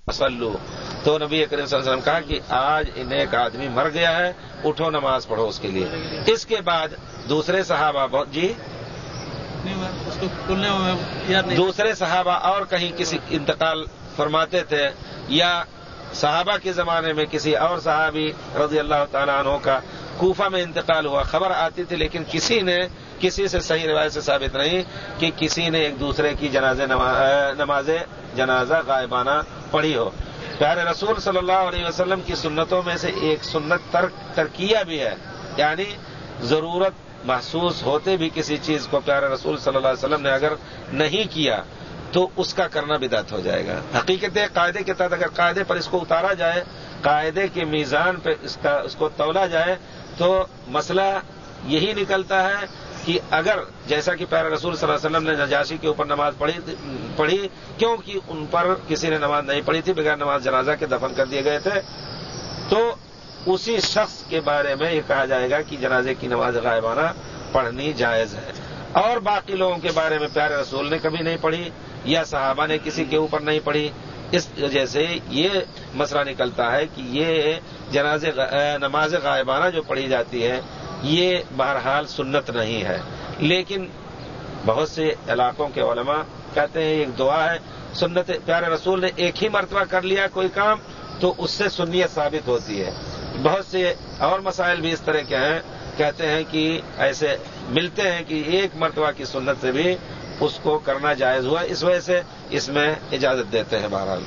صلو، تو نبی کریم صلی اللہ علیہ وسلم کہا کہ آج ایک آدمی مر گیا ہے، اٹھو نماز پڑھو اس کے لیے۔ اس کے بعد دوسرے صحابہ دوسرے صحابہ اور کہیں کسی انتقال فرماتے تھے، یا صحابہ کے زمانے میں کسی اور صحابی رضی اللہ تعالیٰ عنہ کا کوفہ میں انتقال ہوا، خبر آتی تھی، لیکن کسی سے صحیح روایت سے ثابت نہیں کہ کسی نے ایک دوسرے کی نماز جنازہ غائبانہ پڑھی ہو۔ پیارے رسول صلی اللہ علیہ وسلم کی سنتوں میں سے ایک سنت ترکیہ بھی ہے، یعنی ضرورت محسوس ہوتے بھی کسی چیز کو پیارے رسول صلی اللہ علیہ وسلم نے اگر نہیں کیا تو اس کا کرنا بدعت ہو جائے گا۔ حقیقت قاعدے کے تحت اگر قاعدے پر اس کو اتارا جائے، قاعدے کے میزان پہ اس کو تولا جائے، تو مسئلہ یہی نکلتا ہے کہ اگر جیسا کہ پیارے رسول صلی اللہ علیہ وسلم نے نجاشی کے اوپر نماز پڑھی کیونکہ ان پر کسی نے نماز نہیں پڑھی تھی، بغیر نماز جنازہ کے دفن کر دیے گئے تھے، تو اسی شخص کے بارے میں یہ کہا جائے گا کہ جنازے کی نماز غائبانہ پڑھنی جائز ہے، اور باقی لوگوں کے بارے میں پیارے رسول نے کبھی نہیں پڑھی یا صحابہ نے کسی کے اوپر نہیں پڑھی۔ اس وجہ سے یہ مسئلہ نکلتا ہے کہ یہ نماز غائبانہ جو پڑھی جاتی ہے یہ بہرحال سنت نہیں ہے، لیکن بہت سے علاقوں کے علماء کہتے ہیں ایک دعا ہے، سنت پیارے رسول نے ایک ہی مرتبہ کر لیا کوئی کام تو اس سے سنیت ثابت ہوتی ہے۔ بہت سے اور مسائل بھی اس طرح کے ہیں، کہتے ہیں کہ ایسے ملتے ہیں کہ ایک مرتبہ کی سنت سے بھی اس کو کرنا جائز ہوا، اس وجہ سے اس میں اجازت دیتے ہیں۔ بہرحال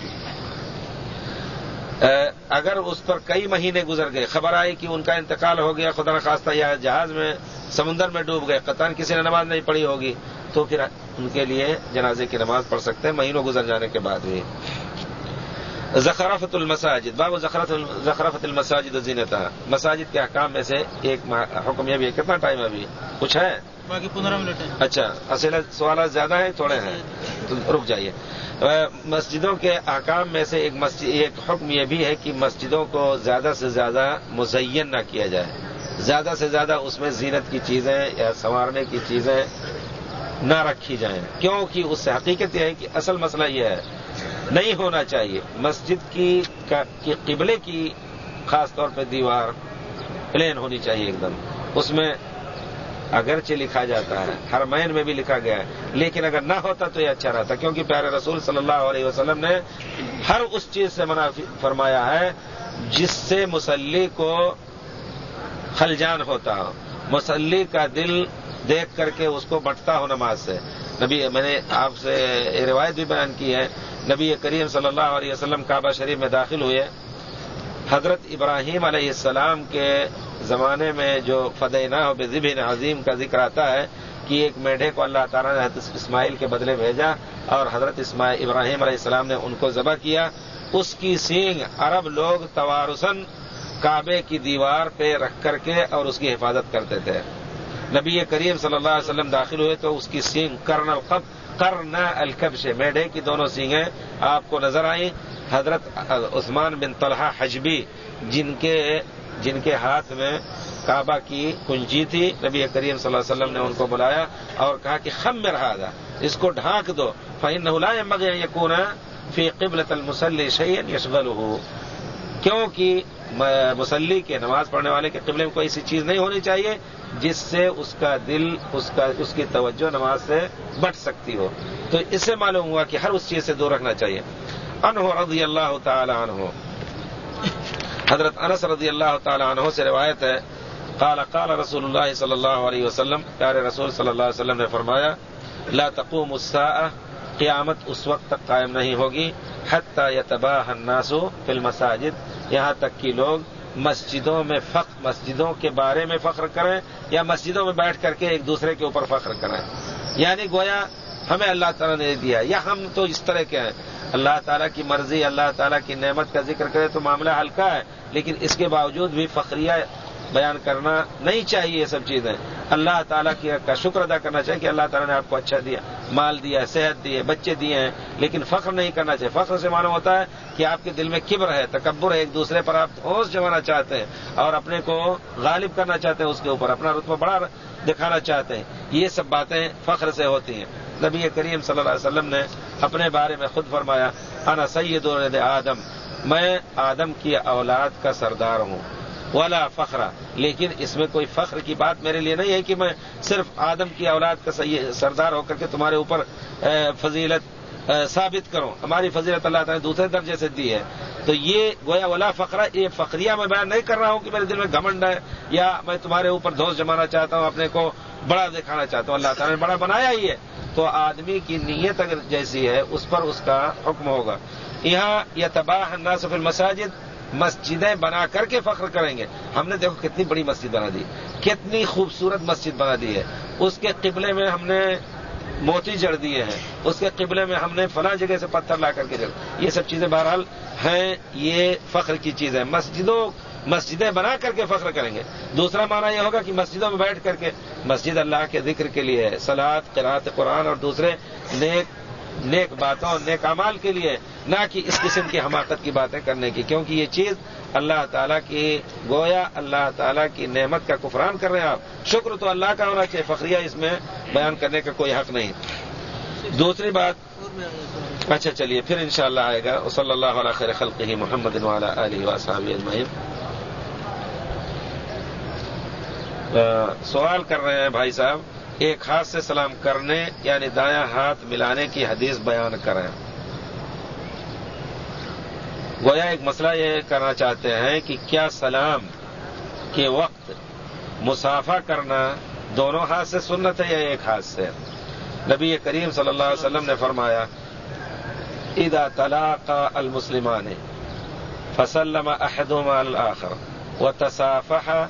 اگر اس پر کئی مہینے گزر گئے، خبر آئی کہ ان کا انتقال ہو گیا خدا نخواستہ، یا جہاز میں سمندر میں ڈوب گئے، قطعاً کسی نے نماز نہیں پڑھی ہوگی، تو پھر ان کے لیے جنازے کی نماز پڑھ سکتے ہیں مہینوں گزر جانے کے بعد بھی۔ زخرفت المساجد، باب زخرفت المساجد وزینتها، مساجد کے احکام میں سے ایک حکم یہ بھی ہے۔ کتنا ٹائم ابھی کچھ ہے؟ باقی 15 منٹ ہے۔ اچھا، اسئلہ سوالات زیادہ ہیں تھوڑے ہیں تو رک جائیے۔ مسجدوں کے احکام میں سے ایک حکم یہ بھی ہے کہ مسجدوں کو زیادہ سے زیادہ مزین نہ کیا جائے، زیادہ سے زیادہ اس میں زینت کی چیزیں یا سنوارنے کی چیزیں نہ رکھی جائیں، کیونکہ اس سے حقیقت یہ ہے کہ اصل مسئلہ یہ ہے نہیں ہونا چاہیے۔ مسجد کی قبلے کی خاص طور پہ دیوار پلین ہونی چاہیے ایک دم، اس میں اگرچہ لکھا جاتا ہے، حرمین میں بھی لکھا گیا ہے، لیکن اگر نہ ہوتا تو یہ اچھا رہتا، کیونکہ پیارے رسول صلی اللہ علیہ وسلم نے ہر اس چیز سے منع فرمایا ہے جس سے مصلی کو خلجان ہوتا ہو، مصلی کا دل دیکھ کر کے اس کو بٹتا ہو نماز سے۔ میں نے آپ سے روایت بھی بیان کی ہے، نبی کریم صلی اللہ علیہ وسلم کعبہ شریف میں داخل ہوئے، حضرت ابراہیم علیہ السلام کے زمانے میں جو فدیناہ بذبح عظیم کا ذکر آتا ہے کہ ایک میڈھے کو اللہ تعالیٰ نے حضرت اسماعیل کے بدلے بھیجا اور حضرت ابراہیم علیہ السلام نے ان کو ذبح کیا، اس کی سینگ عرب لوگ توارثاً کعبے کی دیوار پہ رکھ کر کے اور اس کی حفاظت کرتے تھے۔ نبی کریم صلی اللہ علیہ وسلم داخل ہوئے تو اس کی سینگ قرن الکبش، میڈھے کی دونوں سینگیں آپ کو نظر آئیں۔ حضرت عثمان بن طلحہ حجبی جن کے ہاتھ میں کعبہ کی کنجی تھی، نبی کریم صلی اللہ علیہ وسلم نے ان کو بلایا اور کہا کہ خمر ھذا، اس کو ڈھانک دو، فإنه لا ينبغي أن يكون في قبلة المصلي شيء يشغله، کیونکہ مصلی کے نماز پڑھنے والے کے قبلے میں کوئی ایسی چیز نہیں ہونی چاہیے جس سے اس کا دل اس کی توجہ نماز سے بٹ سکتی ہو، تو اس سے معلوم ہوا کہ ہر اس چیز سے دور رکھنا چاہیے۔ عنہ رضی اللہ تعالی عنہ، حضرت انس رضی اللہ تعالی عنہ سے روایت ہے، قال رسول اللہ صلی اللہ علیہ وسلم، پیارے رسول صلی اللہ علیہ وسلم نے فرمایا، لا تقوم الساعہ، قیامت اس وقت تک قائم نہیں ہوگی، حتی یتباہی الناس فی المساجد، یہاں تک کہ لوگ مسجدوں کے بارے میں فخر کریں یا مسجدوں میں بیٹھ کر کے ایک دوسرے کے اوپر فخر کریں، یعنی گویا ہمیں اللہ تعالیٰ نے دیا، یا ہم تو اس طرح کے ہیں، اللہ تعالیٰ کی مرضی، اللہ تعالیٰ کی نعمت کا ذکر کرے تو معاملہ ہلکا ہے، لیکن اس کے باوجود بھی فخریہ بیان کرنا نہیں چاہیے۔ یہ سب چیزیں اللہ تعالیٰ کا شکر ادا کرنا چاہیے کہ اللہ تعالیٰ نے آپ کو اچھا دیا، مال دیا، صحت دی ہے، بچے دیے ہیں، لیکن فخر نہیں کرنا چاہیے۔ فخر سے معلوم ہوتا ہے کہ آپ کے دل میں کبر ہے، تکبر ہے، ایک دوسرے پر آپ ہوش جمانا چاہتے ہیں اور اپنے کو غالب کرنا چاہتے ہیں، اس کے اوپر اپنا رتبہ بڑا دکھانا چاہتے ہیں، یہ سب باتیں فخر سے ہوتی ہیں۔ نبی کریم صلی اللہ علیہ وسلم نے اپنے بارے میں خود فرمایا، انا سید ولد آدم، میں آدم کی اولاد کا سردار ہوں، ولا فخر، لیکن اس میں کوئی فخر کی بات میرے لیے نہیں ہے کہ میں صرف آدم کی اولاد کا سردار ہو کر کے تمہارے اوپر فضیلت ثابت کروں۔ ہماری فضیلت اللہ تعالیٰ نے دوسرے درجے سے دی ہے، تو یہ گویا ولا فخرہ، یہ فخریہ میں بیان نہیں کر رہا ہوں کہ میرے دل میں گھمنڈ ہے یا میں تمہارے اوپر دھوس جمانا چاہتا ہوں، اپنے کو بڑا دکھانا چاہتا ہوں۔ اللہ تعالیٰ نے بڑا بنایا ہی ہے، تو آدمی کی نیت اگر جیسی ہے اس پر اس کا حکم ہوگا۔ یہاں یتباہ الناس فی المساجد، مسجدیں بنا کر کے فخر کریں گے۔ ہم نے دیکھو کتنی بڑی مسجد بنا دی، کتنی خوبصورت مسجد بنا دی ہے، اس کے قبلے میں ہم نے موتی جڑ دیے ہیں، اس کے قبلے میں ہم نے فلاں جگہ سے پتھر لا کر کے جڑ، یہ سب چیزیں بہرحال ہیں، یہ فخر کی چیز ہے۔ مسجدیں بنا کر کے فخر کریں گے۔ دوسرا معنی یہ ہوگا کہ مسجدوں میں بیٹھ کر کے، مسجد اللہ کے ذکر کے لیے ہے، صلاۃ، قراءت قرآن اور دوسرے نیک باتوں، نیک اعمال کے لیے، نہ کہ اس قسم کی حماقت کی باتیں کرنے کی، کیونکہ یہ چیز اللہ تعالیٰ کی، گویا اللہ تعالیٰ کی نعمت کا کفران کر رہے ہیں آپ۔ شکر تو اللہ کا ہونا چاہیے، فخریہ اس میں بیان کرنے کا کوئی حق نہیں۔ دوسری بات، اچھا چلیے پھر انشاءاللہ آئے گا۔ صلی اللہ علی خیر خلقہ محمد وعلی آلہ واصحابہ اجمعین۔ سوال کر رہے ہیں بھائی صاحب، ایک ہاتھ سے سلام کرنے یعنی دایاں ہاتھ ملانے کی حدیث بیان کریں۔ گویا ایک مسئلہ یہ کرنا چاہتے ہیں کہ کیا سلام کے وقت مصافحہ کرنا دونوں ہاتھ سے سنت ہے یا ایک ہاتھ سے؟ نبی کریم صلی اللہ علیہ وسلم نے فرمایا، اذا تلاقى المسلمان فسلم احدهما على الاخر وتصافحا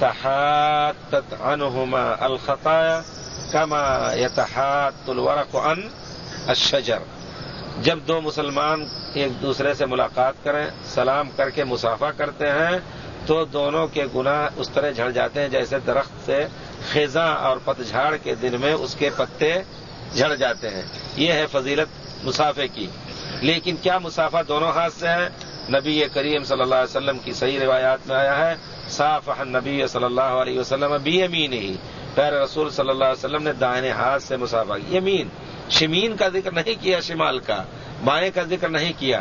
تحاتت عنهما الخطايا كما يتحات الورق عن الشجر۔ جب دو مسلمان ایک دوسرے سے ملاقات کریں، سلام کر کے مصافحہ کرتے ہیں، تو دونوں کے گناہ اس طرح جھڑ جاتے ہیں جیسے درخت سے خزاں اور پتجھاڑ کے دن میں اس کے پتے جھڑ جاتے ہیں۔ یہ ہے فضیلت مصافحے کی۔ لیکن کیا مصافحہ دونوں ہاتھ سے ہے؟ نبی کریم صلی اللہ علیہ وسلم کی صحیح روایات میں آیا ہے، صافح النبی صلی اللہ علیہ وسلم بیمینہ، پیارے رسول صلی اللہ علیہ وسلم نے دائیں ہاتھ سے مصافحہ کی۔ یمین، شمین کا ذکر نہیں کیا، شمال کا، بائیں کا ذکر نہیں کیا۔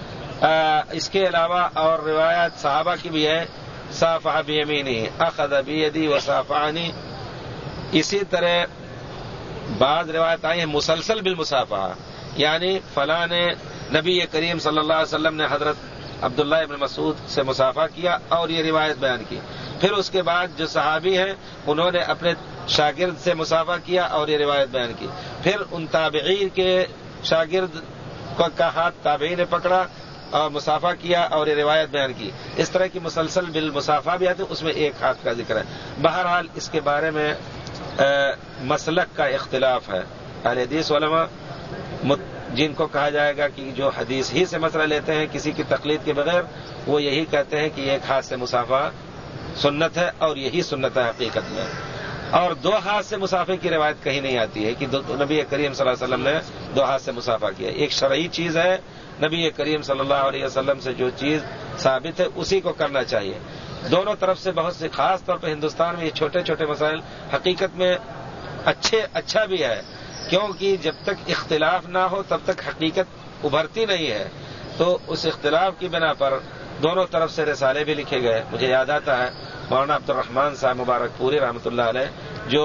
اس کے علاوہ اور روایات صحابہ کی بھی ہے، صافح بیمینہ، اخذ بیدی وصافحنی۔ اسی طرح بعض روایت آئی ہیں مسلسل بالمصافحہ، یعنی فلاں نے، نبی کریم صلی اللہ علیہ وسلم نے حضرت عبداللہ ابن مسعود سے مصافحہ کیا اور یہ روایت بیان کی۔ پھر اس کے بعد جو صحابی ہیں انہوں نے اپنے شاگرد سے مصافحہ کیا اور یہ روایت بیان کی۔ پھر ان تابعین کے شاگرد کا ہاتھ تابعین نے پکڑا اور مصافحہ کیا اور یہ روایت بیان کی۔ اس طرح کی مسلسل بالمصافحہ بھی آتی ہے، اس میں ایک ہاتھ کا ذکر ہے۔ بہرحال اس کے بارے میں مسلک کا اختلاف ہے۔ اہل حدیث علماء جن کو کہا جائے گا کہ جو حدیث ہی سے مسئلہ لیتے ہیں کسی کی تقلید کے بغیر، وہ یہی کہتے ہیں کہ ایک ہاتھ سے مصافحہ سنت ہے اور یہی سنت ہے حقیقت میں۔ اور دو ہاتھ سے مصافحے کی روایت کہیں نہیں آتی ہے کہ نبی کریم صلی اللہ علیہ وسلم نے دو ہاتھ سے مصافحہ کیا۔ ایک شرعی چیز ہے، نبی کریم صلی اللہ علیہ وسلم سے جو چیز ثابت ہے اسی کو کرنا چاہیے۔ دونوں طرف سے بہت سے، خاص طور پہ ہندوستان میں یہ چھوٹے چھوٹے مسائل حقیقت میں اچھا بھی ہے، کیونکہ جب تک اختلاف نہ ہو تب تک حقیقت ابھرتی نہیں ہے۔ تو اس اختلاف کی بنا پر دونوں طرف سے رسالے بھی لکھے گئے۔ مجھے یاد آتا ہے مولانا عبد الرحمن صاحب مبارک پوری رحمۃ اللہ علیہ، جو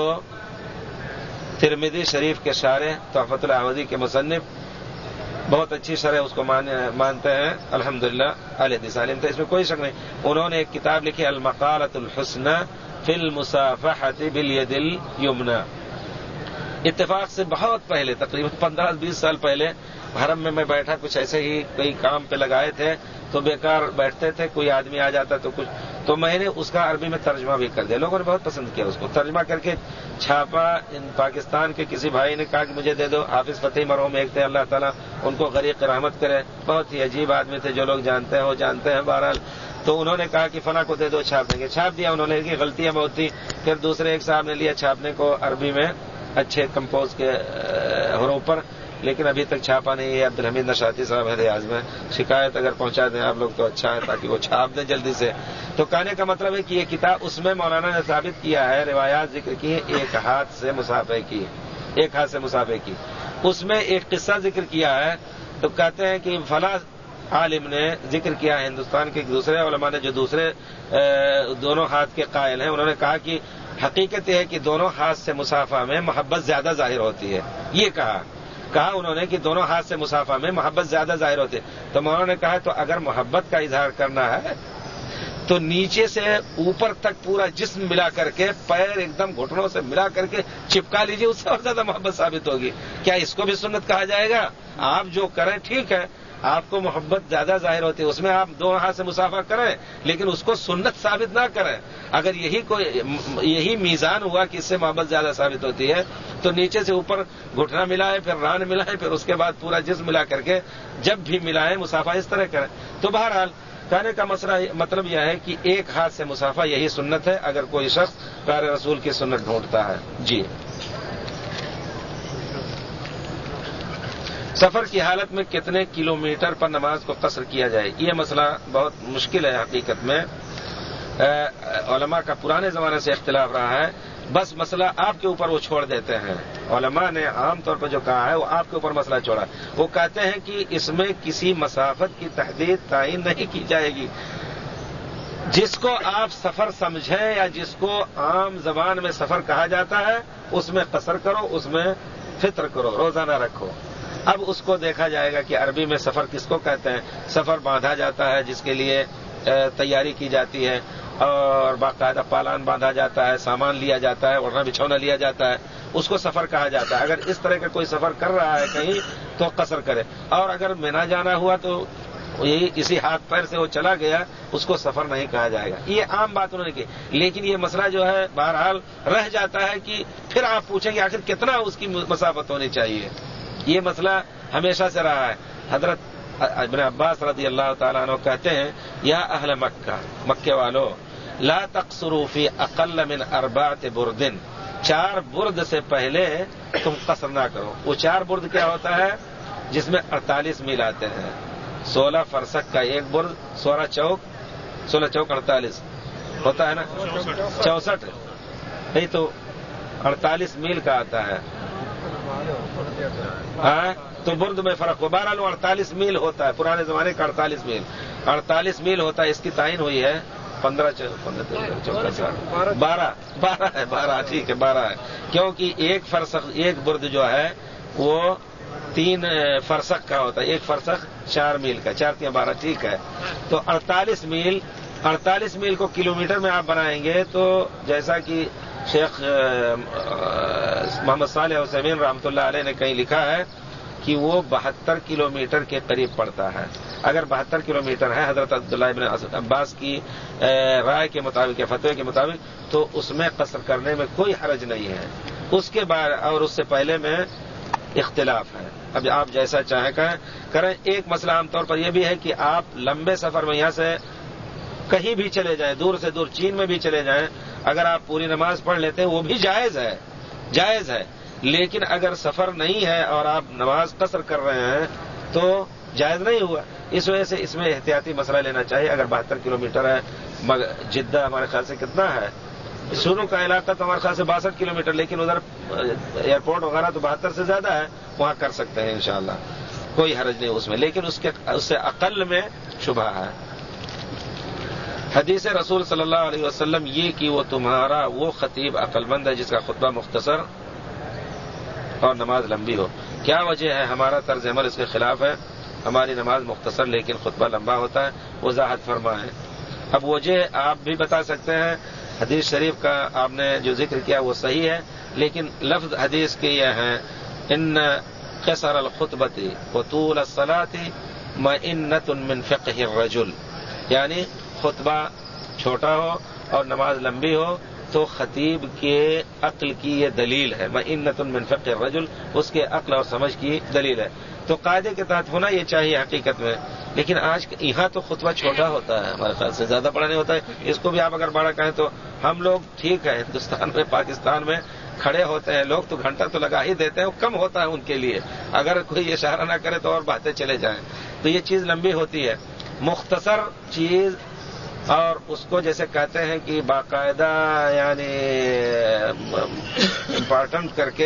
ترمذی شریف کے شارح، تحفۃ العوضی کے مصنف، بہت اچھی شرح اس کو مانتے ہیں الحمدللہ، اہل حدیث عالم تھے، اس میں کوئی شک نہیں۔ انہوں نے ایک کتاب لکھی المقالۃ الحسنی فی المصافحۃ بالید الیمنی۔ اتفاق سے بہت پہلے، تقریباً 15-20 سال پہلے، حرم میں میں بیٹھا، کچھ ایسے ہی کوئی کام پہ لگائے تھے تو بیکار بیٹھتے تھے، کوئی آدمی آ جاتا تو میں نے اس کا عربی میں ترجمہ بھی کر دیا۔ لوگوں نے بہت پسند کیا، اس کو ترجمہ کر کے چھاپا۔ پاکستان کے کسی بھائی نے کہا کہ مجھے دے دو، حافظ فتح مرحوم ایک تھے، اللہ تعالیٰ ان کو غریق رحمت کرے، بہت ہی عجیب آدمی تھے، جو لوگ جانتے ہیں وہ جانتے ہیں بہرحال۔ تو انہوں نے کہا کہ فلاں کو دے دو، چھاپ دیں گے، چھاپ دیا انہوں نے، کہ غلطیاں بہت تھی۔ پھر دوسرے ایک صاحب نے لیا چھاپنے کو عربی میں اچھے کمپوز کے حروف پر، لیکن ابھی تک چھاپا نہیں ہے۔ عبدالحمید نشاطی صاحب ہے ریاض میں، شکایت اگر پہنچا دیں آپ لوگ تو اچھا ہے، تاکہ وہ چھاپ دیں جلدی سے۔ تو کہنے کا مطلب ہے کہ یہ کتاب، اس میں مولانا نے ثابت کیا ہے، روایات ذکر کی ہیں ایک ہاتھ سے مصافحے کی، ایک ہاتھ سے مصافحے کی۔ اس میں ایک قصہ ذکر کیا ہے تو کہتے ہیں کہ فلاں عالم نے ذکر کیا ہندوستان کے دوسرے علماء نے جو دوسرے دونوں ہاتھ کے قائل ہیں، انہوں نے کہا کہ حقیقت یہ ہے کہ دونوں ہاتھ سے مصافحہ میں محبت زیادہ ظاہر ہوتی ہے. یہ کہا انہوں نے کہ دونوں ہاتھ سے مصافحہ میں محبت زیادہ ظاہر ہوتی ہے. تو مولانا نے کہا تو اگر محبت کا اظہار کرنا ہے تو نیچے سے اوپر تک پورا جسم ملا کر کے، پیر ایک دم گھٹنوں سے ملا کر کے چپکا لیجئے، اس سے اور زیادہ محبت ثابت ہوگی. کیا اس کو بھی سنت کہا جائے گا؟ آپ جو کریں ٹھیک ہے، آپ کو محبت زیادہ ظاہر ہوتی ہے، اس میں آپ دو ہاتھ سے مصافحہ کریں، لیکن اس کو سنت ثابت نہ کریں. اگر یہی میزان ہوا کہ اس سے محبت زیادہ ثابت ہوتی ہے تو نیچے سے اوپر گھٹنا ملائے، پھر ران ملائے، پھر اس کے بعد پورا جسم ملا کر کے جب بھی ملائیں مصافحہ اس طرح کریں. تو بہرحال کہنے کا مطلب یہ ہے کہ ایک ہاتھ سے مصافحہ یہی سنت ہے اگر کوئی شخص پیارے رسول کی سنت ڈھونڈتا ہے. جی، سفر کی حالت میں کتنے کلومیٹر پر نماز کو قصر کیا جائے؟ یہ مسئلہ بہت مشکل ہے حقیقت میں. علماء کا پرانے زمانے سے اختلاف رہا ہے. بس مسئلہ آپ کے اوپر وہ چھوڑ دیتے ہیں. علماء نے عام طور پر جو کہا ہے وہ آپ کے اوپر مسئلہ چھوڑا. وہ کہتے ہیں کہ اس میں کسی مسافت کی تحدید تعین نہیں کی جائے گی. جس کو آپ سفر سمجھیں یا جس کو عام زبان میں سفر کہا جاتا ہے اس میں قصر کرو، اس میں فطر کرو، روزانہ رکھو. اب اس کو دیکھا جائے گا کہ عربی میں سفر کس کو کہتے ہیں. سفر باندھا جاتا ہے جس کے لیے تیاری کی جاتی ہے اور باقاعدہ پالان باندھا جاتا ہے، سامان لیا جاتا ہے، اوڑھنا بچھونا لیا جاتا ہے، اس کو سفر کہا جاتا ہے. اگر اس طرح کا کوئی سفر کر رہا ہے کہیں تو قصر کرے. اور اگر مینا جانا ہوا تو یہی اسی ہاتھ پیر سے وہ چلا گیا، اس کو سفر نہیں کہا جائے گا. یہ عام بات انہوں نے کی. لیکن یہ مسئلہ جو ہے بہرحال رہ جاتا ہے کہ پھر آپ پوچھیں گے آخر کتنا اس کی مسافت ہونی چاہیے. یہ مسئلہ ہمیشہ سے رہا ہے. حضرت ابن عباس رضی اللہ تعالیٰ عنہ کہتے ہیں یا اہل مکہ، مکے والو، لا تقصروا فی اقل من 4 برد، 4 برد سے پہلے تم قصر نہ کرو. وہ 4 برد کیا ہوتا ہے؟ جس میں 48 میل آتے ہیں. 16 فرسخ کا ایک برد، 16 چوک 48 ہوتا ہے نا، 64 نہیں تو 48 میل کا آتا ہے. ہاں تو برد میں فرق ہو. 48 میل ہوتا ہے. پرانے زمانے کا 48 میل ہوتا ہے. اس کی تعین ہوئی ہے 12 ہے. ٹھیک ہے 12 ہے. کیونکہ ایک برد جو ہے وہ 3 فرسخ کا ہوتا ہے. ایک فرسخ 4 میل کا، 4 × 12 ٹھیک ہے. تو 48 میل کو کلومیٹر میں آپ بنائیں گے تو جیسا کہ شیخ محمد صالح عثیمین رحمۃ اللہ علیہ نے کہیں لکھا ہے کہ وہ 72 کلومیٹر کے قریب پڑتا ہے. اگر 72 کلومیٹر ہے حضرت عبداللہ ابن عباس کی رائے کے مطابق یا فتوی کے مطابق تو اس میں قصر کرنے میں کوئی حرج نہیں ہے. اس کے بعد اور اس سے پہلے میں اختلاف ہے. اب آپ جیسا چاہیں کریں. ایک مسئلہ عام طور پر یہ بھی ہے کہ آپ لمبے سفر میں یہاں سے کہیں بھی چلے جائیں، دور سے دور چین میں بھی چلے جائیں، اگر آپ پوری نماز پڑھ لیتے ہیں وہ بھی جائز ہے. لیکن اگر سفر نہیں ہے اور آپ نماز قصر کر رہے ہیں تو جائز نہیں ہوا. اس وجہ سے اس میں احتیاطی مسئلہ لینا چاہیے. اگر 72 کلومیٹر ہے، جدہ ہمارے خیال سے کتنا ہے؟ شروع کا علاقہ تو ہمارے خیال سے 62 کلومیٹر، لیکن ادھر ایئرپورٹ وغیرہ تو 72 سے زیادہ ہے، وہاں کر سکتے ہیں انشاءاللہ، کوئی حرج نہیں اس میں. لیکن اس سے اقل میں شبہ ہے. حدیث رسول صلی اللہ علیہ وسلم یہ کہ وہ تمہارا وہ خطیب عقل مند ہے جس کا خطبہ مختصر اور نماز لمبی ہو. کیا وجہ ہے؟ ہمارا طرز عمل اس کے خلاف ہے. ہماری نماز مختصر لیکن خطبہ لمبا ہوتا ہے. وضاحت فرمائیں. اب وجہ آپ بھی بتا سکتے ہیں. حدیث شریف کا آپ نے جو ذکر کیا وہ صحیح ہے، لیکن لفظ حدیث کے یہ ہیں ان قصر الخطبۃ وطول الصلاۃ مئنۃ من فقہ الرجل، یعنی خطبہ چھوٹا ہو اور نماز لمبی ہو تو خطیب کے عقل کی یہ دلیل ہے. مئنۃ من فقہ الرجل، اس کے عقل اور سمجھ کی دلیل ہے. تو قاعدے کے تحت ہونا یہ چاہیے حقیقت میں. لیکن آج یہاں تو خطبہ چھوٹا ہوتا ہے، ہمارے خیال سے زیادہ بڑا نہیں ہوتا ہے. اس کو بھی آپ اگر بڑا کہیں تو ہم لوگ ٹھیک ہے ہندوستان میں، پاکستان میں کھڑے ہوتے ہیں لوگ تو گھنٹہ تو لگا ہی دیتے ہیں، وہ کم ہوتا ہے ان کے لیے. اگر کوئی اشارہ نہ کرے تو اور باتیں چلے جائیں تو یہ چیز لمبی ہوتی ہے. مختصر چیز اور اس کو جیسے کہتے ہیں کہ باقاعدہ یعنی امپارٹنٹ کر کے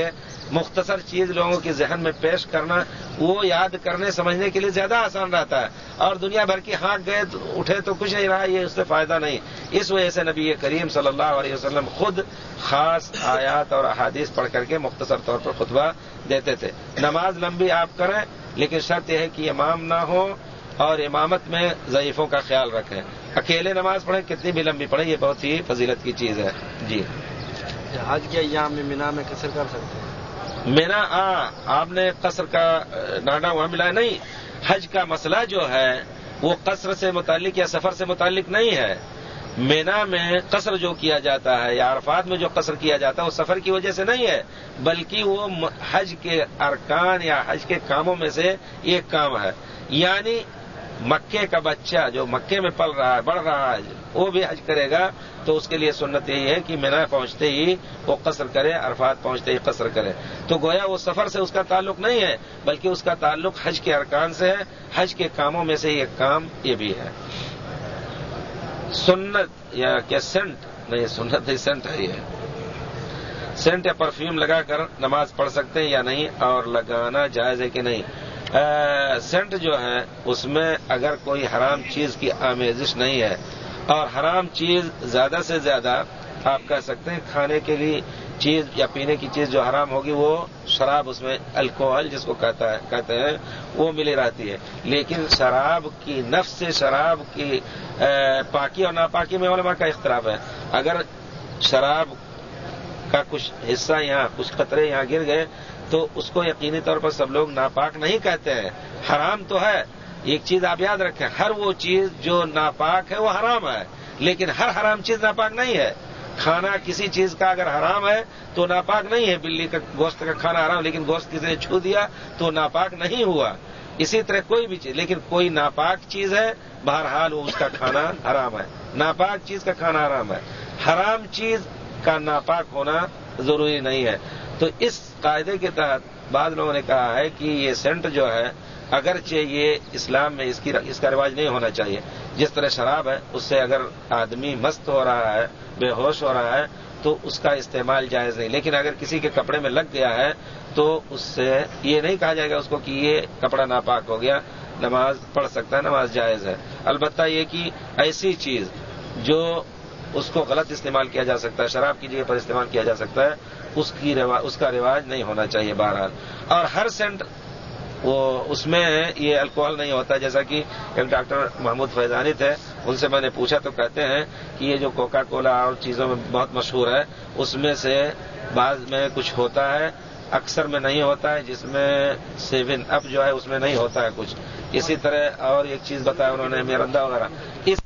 مختصر چیز لوگوں کے ذہن میں پیش کرنا وہ یاد کرنے سمجھنے کے لیے زیادہ آسان رہتا ہے، اور دنیا بھر کی ہانک گئے اٹھے تو کچھ نہیں رہا، یہ اس سے فائدہ نہیں۔ اس وجہ سے نبی کریم صلی اللہ علیہ وسلم خود خاص آیات اور احادیث پڑھ کر کے مختصر طور پر خطبہ دیتے تھے۔ نماز لمبی آپ کریں، لیکن شرط یہ ہے کہ امام نہ ہو اور امامت میں ضعیفوں کا خیال رکھیں۔ اکیلے نماز پڑھیں، کتنی بھی لمبی پڑھیں، یہ بہت ہی فضیلت کی چیز ہے۔ جی حج کے ایام میں مینا میں قصر کر سکتے ہیں؟ مینا آپ نے قصر کا ڈانٹا ہوا ملا نہیں۔ حج کا مسئلہ جو ہے وہ قصر سے متعلق یا سفر سے متعلق نہیں ہے۔ مینا میں قصر جو کیا جاتا ہے یا عرفات میں جو قصر کیا جاتا ہے وہ سفر کی وجہ سے نہیں ہے، بلکہ وہ حج کے ارکان یا حج کے کاموں میں سے ایک کام ہے۔ یعنی مکے کا بچہ جو مکے میں پل رہا ہے، بڑھ رہا ہے، وہ بھی حج کرے گا تو اس کے لیے سنت یہی ہے کہ مینا پہنچتے ہی وہ قصر کرے، عرفات پہنچتے ہی قصر کرے۔ تو گویا وہ سفر سے اس کا تعلق نہیں ہے، بلکہ اس کا تعلق حج کے ارکان سے ہے، حج کے کاموں میں سے ایک کام یہ بھی ہے۔ سنت یا کیا سینٹ نہیں، سنت ہی سینٹ ہے، یہ سینٹ یا پرفیوم لگا کر نماز پڑھ سکتے ہیں یا نہیں، اور لگانا جائز ہے کہ نہیں؟ سینٹ جو ہے اس میں اگر کوئی حرام چیز کی آمیزش نہیں ہے، اور حرام چیز زیادہ سے زیادہ آپ کہہ سکتے ہیں کھانے کے لیے چیز یا پینے کی چیز جو حرام ہوگی وہ شراب، اس میں الکوہل جس کو کہتے ہیں وہ ملی رہتی ہے، لیکن شراب کی نفس سے شراب کی پاکی اور ناپاکی میں علماء کا اختلاف ہے۔ اگر شراب کا کچھ حصہ یہاں، کچھ قطرے یہاں گر گئے تو اس کو یقینی طور پر سب لوگ ناپاک نہیں کہتے ہیں، حرام تو ہے۔ ایک چیز آپ یاد رکھیں، ہر وہ چیز جو ناپاک ہے وہ حرام ہے، لیکن ہر حرام چیز ناپاک نہیں ہے۔ کھانا کسی چیز کا اگر حرام ہے تو ناپاک نہیں ہے، بلی کا گوشت کا کھانا حرام، لیکن گوشت کسی نے چھو دیا تو ناپاک نہیں ہوا۔ اسی طرح کوئی بھی چیز، لیکن کوئی ناپاک چیز ہے بہرحال وہ اس کا کھانا حرام ہے، ناپاک چیز کا کھانا حرام ہے۔ حرام چیز کا ناپاک ہونا ضروری نہیں ہے۔ تو اس قاعدے کے تحت بعض لوگوں نے کہا ہے کہ یہ سینٹ جو ہے اگرچہ یہ اسلام میں اس کا رواج نہیں ہونا چاہیے، جس طرح شراب ہے اس سے اگر آدمی مست ہو رہا ہے، بے ہوش ہو رہا ہے تو اس کا استعمال جائز نہیں، لیکن اگر کسی کے کپڑے میں لگ گیا ہے تو اس سے یہ نہیں کہا جائے گا اس کو کہ یہ کپڑا ناپاک ہو گیا، نماز پڑھ سکتا ہے، نماز جائز ہے۔ البتہ یہ کہ ایسی چیز جو اس کو غلط استعمال کیا جا سکتا ہے، شراب کی جگہ پر استعمال کیا جا سکتا ہے، اس کا رواج نہیں ہونا چاہیے بہرحال۔ اور ہر سینٹ اس میں یہ الکوہل نہیں ہوتا، جیسا کہ ایک ڈاکٹر محمود فیضانی تھے، ان سے میں نے پوچھا تو کہتے ہیں کہ یہ جو کوکا کولا اور چیزوں میں بہت مشہور ہے اس میں سے بعض میں کچھ ہوتا ہے، اکثر میں نہیں ہوتا ہے، جس میں 7 اپ جو ہے اس میں نہیں ہوتا ہے کچھ، اسی طرح اور ایک چیز بتایا انہوں نے، مرندا وغیرہ، اس